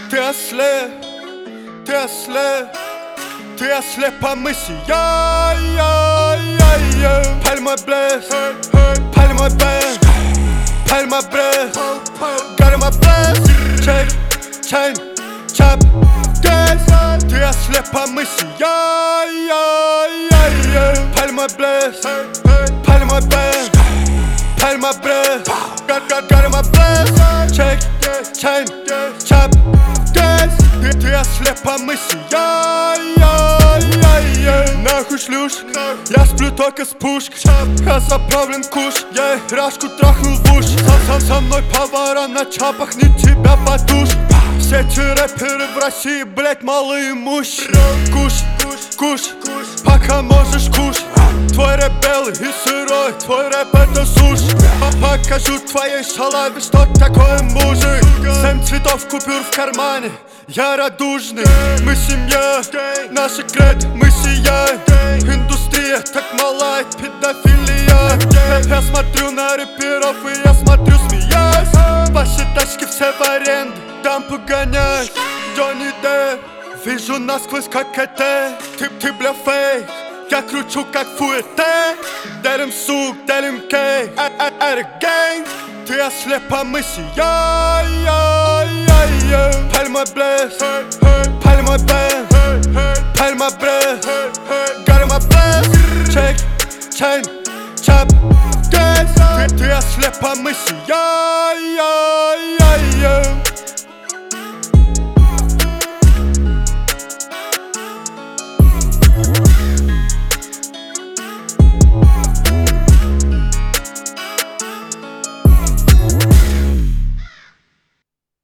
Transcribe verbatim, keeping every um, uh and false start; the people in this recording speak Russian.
Ты ослеп, ты ослеп, ты ослеп по мысли. Я, я, я, я. Пальма блеск, пальма бэнд, пальма брэс, гарма блеск. Чек, чайн, чап, гэс. Ты ослеп по мысли. Я, я, я, я. Пальма блеск, пальма бэнд, пальма брэс, гарма блеск. Чек, чайн, чап, гэс. Ты, ты ослеп по мысли. Я, я, я, я. Нахуй шлюш, я сплю только с пушкой. Я заправлен куш, я их рашку трахнул в уши. Со, со мной повара на чапах, не тебя подушь. Все эти рэперы в России, блять, малоимущие. Куш, куш, пока можешь кушать. Твой рэп белый и сырой, твой рэп это сушь. Покажу твоей шалаве, что такое мужик. Семь цветов купюр в кармане, я радужный. Мы семья, наши кред, мы сияем. Индустрия так малая, педофилия. Я смотрю на рэперов и я смотрю смеясь. Ваши тачки все в аренду, там погоняют. Джонни Депп, вижу насквозь как это. Ты, ты бля фейк, я кручу как фуэте. Делим сук, делим кейк, это гэнг. Ты ослеп по мысли. Я, я, я, я. Пальма блеск, пальма бэнд, пальма брэс, гарма блеск. Чек, чайн, чап, гэс. Ты, ты ослеп по мысли. Я, я, я, я.